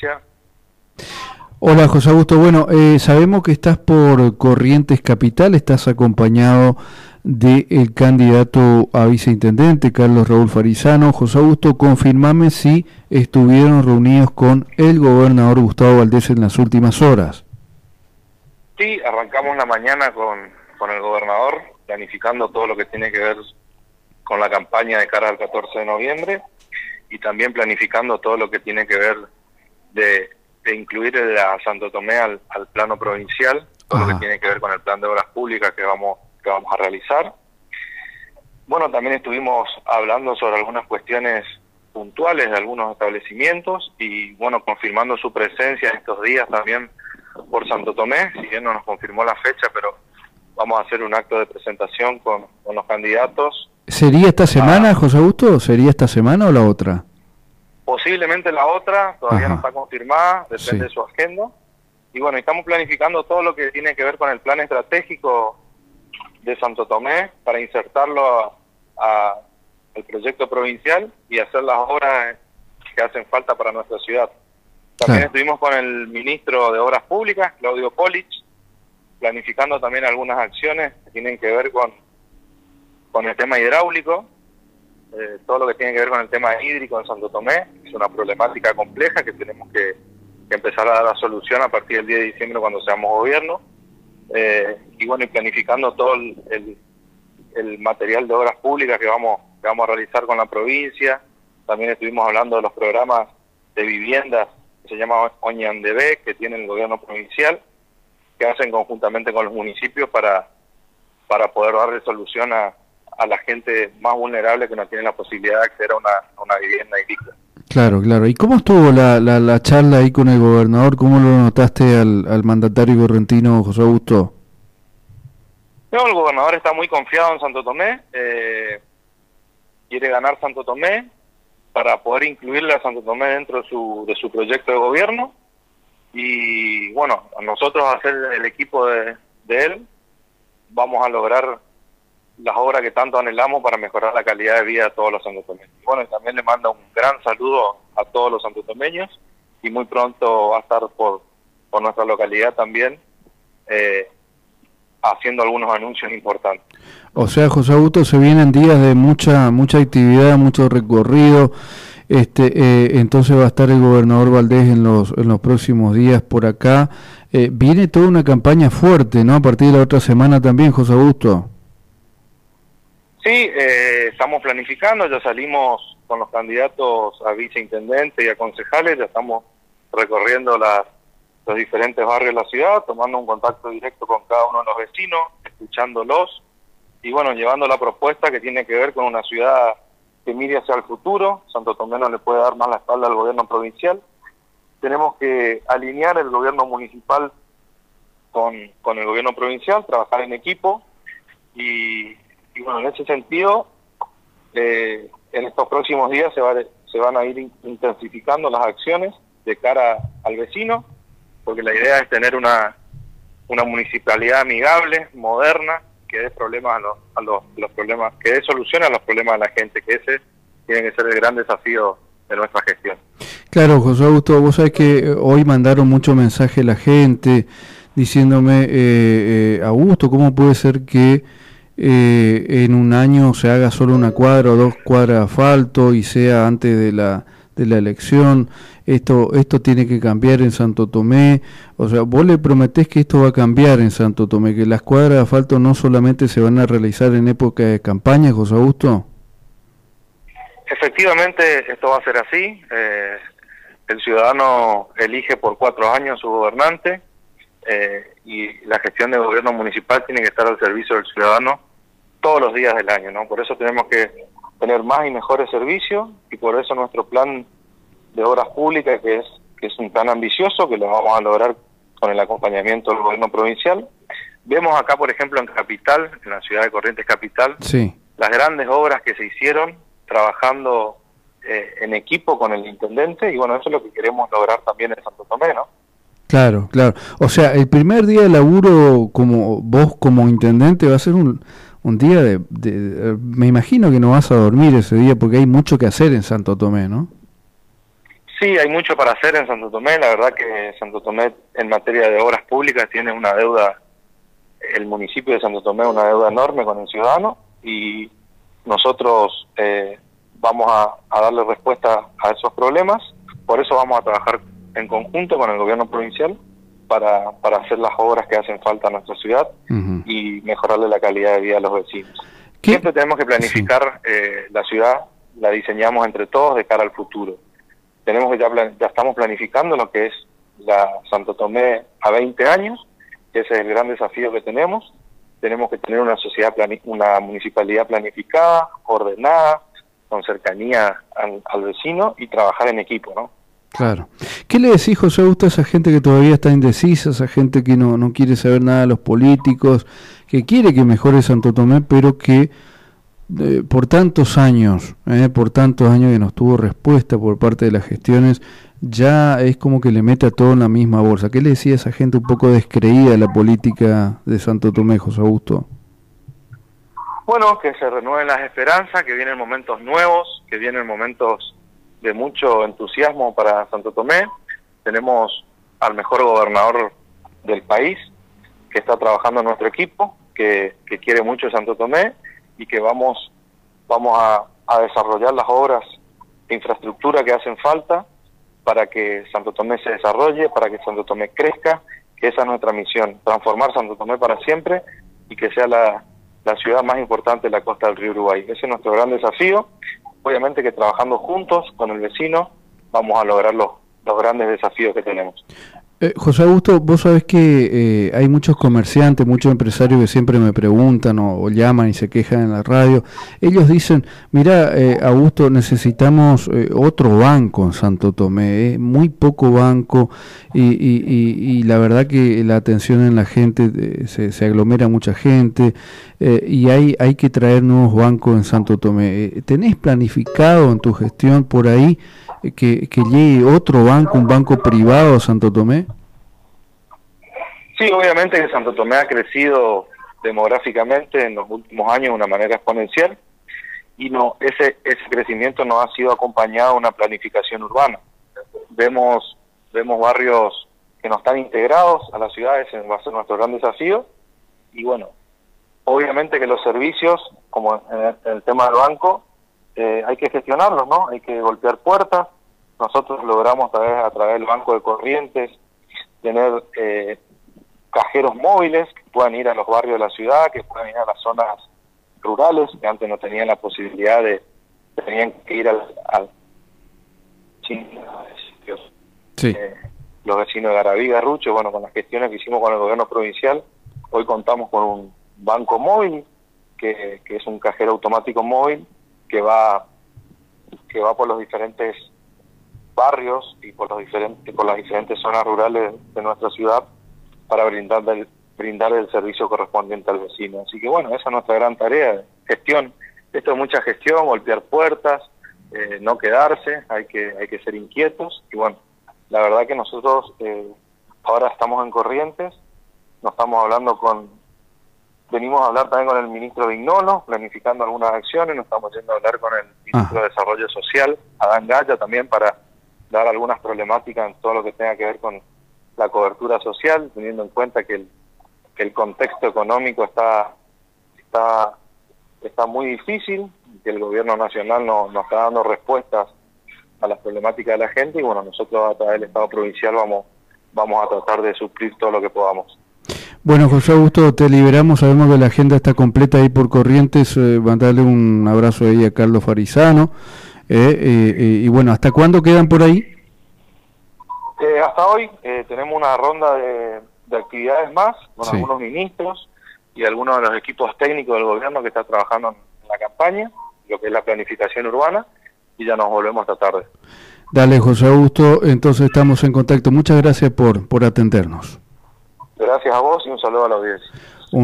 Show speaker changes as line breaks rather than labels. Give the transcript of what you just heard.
Hola José Augusto, bueno, sabemos que estás por Corrientes Capital, estás acompañado del candidato a viceintendente, Carlos Raúl Farizano. José Augusto, confirmame si estuvieron reunidos con el gobernador Gustavo Valdés en las últimas horas.
Sí, arrancamos la mañana con el gobernador, planificando todo lo que tiene que ver con la campaña de cara al 14 de noviembre y también planificando todo lo que tiene que ver de incluir a Santo Tomé al plano provincial, todo lo que tiene que ver con el plan de obras públicas que vamos a realizar. Bueno, también estuvimos hablando sobre algunas cuestiones puntuales de algunos establecimientos y bueno, confirmando su presencia estos días también por Santo Tomé, si bien no nos confirmó la fecha, pero vamos a hacer un acto de presentación con los candidatos.
¿Sería esta semana, José Augusto? ¿Sería esta semana o la otra?
Posiblemente la otra, todavía no está confirmada, depende de su agenda. Y bueno, estamos planificando todo lo que tiene que ver con el plan estratégico de Santo Tomé para insertarlo al proyecto provincial y hacer las obras que hacen falta para nuestra ciudad. También estuvimos con el ministro de Obras Públicas, Claudio Polich, planificando también algunas acciones que tienen que ver con el tema hidráulico, todo lo que tiene que ver con el tema hídrico en Santo Tomé. Es una problemática compleja que tenemos que empezar a dar la solución a partir del 10 de diciembre cuando seamos gobierno. Y bueno, y planificando todo el material de obras públicas que vamos a realizar con la provincia. También estuvimos hablando de los programas de viviendas que se llama Oñandebé, que tiene el gobierno provincial, que hacen conjuntamente con los municipios para poder darle solución a la gente más vulnerable que no tiene la posibilidad de acceder a una vivienda digna. Claro,
claro. ¿Y cómo estuvo la charla ahí con el gobernador? ¿Cómo lo notaste al mandatario correntino, José Augusto?
No, el gobernador está muy confiado en Santo Tomé, quiere ganar Santo Tomé para poder incluirle a Santo Tomé dentro de su proyecto de gobierno. Y bueno, nosotros, a ser el equipo de él, vamos a lograr las obras que tanto anhelamos para mejorar la calidad de vida de todos los santotomeños. Bueno, y también le mando un gran saludo a todos los santotomeños y muy pronto va a estar por nuestra localidad también haciendo algunos anuncios importantes.
O sea, José Augusto, se vienen días de mucha actividad, mucho recorrido. Entonces va a estar el gobernador Valdés en los próximos días por acá. Viene toda una campaña fuerte, ¿no? A partir de la otra semana también, José Augusto.
Sí, estamos planificando, ya salimos con los candidatos a viceintendente y a concejales, ya estamos recorriendo los diferentes barrios de la ciudad, tomando un contacto directo con cada uno de los vecinos, escuchándolos y bueno, llevando la propuesta que tiene que ver con una ciudad que mire hacia el futuro. Santo Tomé no le puede dar más la espalda al gobierno provincial. Tenemos que alinear el gobierno municipal con el gobierno provincial, trabajar en equipo y bueno, en ese sentido, en estos próximos días se van a ir intensificando las acciones de cara al vecino, porque la idea es tener una municipalidad amigable, moderna, que dé problemas a los problemas, que dé solución a los problemas de la gente, que ese tiene que ser el gran desafío de nuestra gestión.
Claro, José Augusto, vos sabés que hoy mandaron mucho mensaje la gente diciéndome, Augusto, ¿cómo puede ser que en un año se haga solo una cuadra o 2 cuadras de asfalto y sea antes de la elección? Esto tiene que cambiar en Santo Tomé. O sea, vos le prometés que esto va a cambiar en Santo Tomé, que las cuadras de asfalto no solamente se van a realizar en época de campaña, José Augusto.
Efectivamente, esto va a ser así. El ciudadano elige por 4 años su gobernante y la gestión del gobierno municipal tiene que estar al servicio del ciudadano todos los días del año, ¿no? Por eso tenemos que tener más y mejores servicios y por eso nuestro plan de obras públicas, que es un plan ambicioso, que lo vamos a lograr con el acompañamiento del gobierno provincial. Vemos acá, por ejemplo, en Capital, en la ciudad de Corrientes Capital, las grandes obras que se hicieron trabajando en equipo con el intendente y bueno, eso es lo que queremos lograr también en Santo Tomé, ¿no?
Claro, claro. O sea, el primer día de laburo vos como intendente va a ser un día me imagino que no vas a dormir ese día porque hay mucho que hacer en Santo Tomé, ¿no?
Sí, hay mucho para hacer en Santo Tomé. La verdad que Santo Tomé en materia de obras públicas tiene una deuda, el municipio de Santo Tomé una deuda enorme con el ciudadano, y nosotros vamos a darle respuesta a esos problemas. Por eso vamos a trabajar en conjunto con el gobierno provincial para hacer las obras que hacen falta a nuestra ciudad y mejorarle la calidad de vida a los vecinos. Siempre tenemos que planificar la ciudad, la diseñamos entre todos de cara al futuro. Tenemos que ya estamos planificando lo que es la Santo Tomé a 20 años, ese es el gran desafío que tenemos. Tenemos que tener una una municipalidad planificada, ordenada, con cercanía al vecino y trabajar en equipo, ¿no?
Claro. ¿Qué le decís, José Augusto, a esa gente que todavía está indecisa, esa gente que no quiere saber nada de los políticos, que quiere que mejore Santo Tomé, pero que por tantos años que no tuvo respuesta por parte de las gestiones, ya es como que le mete a todo en la misma bolsa? ¿Qué le decía a esa gente un poco descreída de la política de Santo Tomé, José Augusto?
Bueno, que se renueven las esperanzas, que vienen momentos nuevos, que vienen momentos de mucho entusiasmo para Santo Tomé. Tenemos al mejor gobernador del país, que está trabajando en nuestro equipo, que quiere mucho Santo Tomé, y que vamos a desarrollar las obras de infraestructura que hacen falta para que Santo Tomé se desarrolle, para que Santo Tomé crezca, que esa es nuestra misión, transformar Santo Tomé para siempre y que sea la ciudad más importante de la costa del río Uruguay. Ese es nuestro gran desafío. Obviamente que trabajando juntos con el vecino vamos a lograr los grandes desafíos que tenemos.
José Augusto, vos sabés que hay muchos comerciantes, muchos empresarios que siempre me preguntan o llaman y se quejan en la radio. Ellos dicen, mira, Augusto, necesitamos otro banco en Santo Tomé, muy poco banco, y la verdad que la atención en la gente, se aglomera mucha gente, y hay que traer nuevos bancos en Santo Tomé. ¿Tenés planificado en tu gestión por ahí que llegue otro banco, un banco privado a Santo Tomé?
Sí, obviamente que Santo Tomé ha crecido demográficamente en los últimos años de una manera exponencial, y ese crecimiento no ha sido acompañado de una planificación urbana. Vemos barrios que no están integrados a las ciudades, va a ser nuestro gran desafío, y bueno, obviamente que los servicios, como en el tema del banco, hay que gestionarlos, ¿no? Hay que golpear puertas. Nosotros logramos a través del Banco de Corrientes tener cajeros móviles que puedan ir a los barrios de la ciudad, que puedan ir a las zonas rurales, que antes no tenían la posibilidad tenían que ir al
sí.
Los vecinos de Garaví, Garrucho. Bueno, con las gestiones que hicimos con el gobierno provincial, hoy contamos con un banco móvil, que es un cajero automático móvil, que va por los diferentes barrios y por las diferentes zonas rurales de nuestra ciudad para brindar el servicio correspondiente al vecino. Así que bueno, esa es nuestra gran tarea, gestión. Esto es mucha gestión, golpear puertas, no quedarse, hay que ser inquietos. Y bueno, la verdad que nosotros ahora estamos en Corrientes, venimos a hablar también con el ministro Vignolo, planificando algunas acciones, nos estamos yendo a hablar con el ministro de Desarrollo Social, Adán Gaya, también para dar algunas problemáticas en todo lo que tenga que ver con la cobertura social, teniendo en cuenta que el contexto económico está muy difícil, que el gobierno nacional no está dando respuestas a las problemáticas de la gente, y bueno, nosotros a través del Estado provincial vamos a tratar de suplir todo lo que podamos.
Bueno, José Augusto, te liberamos, sabemos que la agenda está completa ahí por Corrientes, mandarle un abrazo ahí a Carlos Farizano, y bueno, ¿hasta cuándo quedan por ahí?
Hasta hoy tenemos una ronda de actividades más con algunos ministros y algunos de los equipos técnicos del gobierno que está trabajando en la campaña, lo que es la planificación urbana, y ya nos volvemos esta tarde.
Dale, José Augusto, entonces estamos en contacto. Muchas gracias por atendernos.
Gracias a vos y un saludo a la audiencia.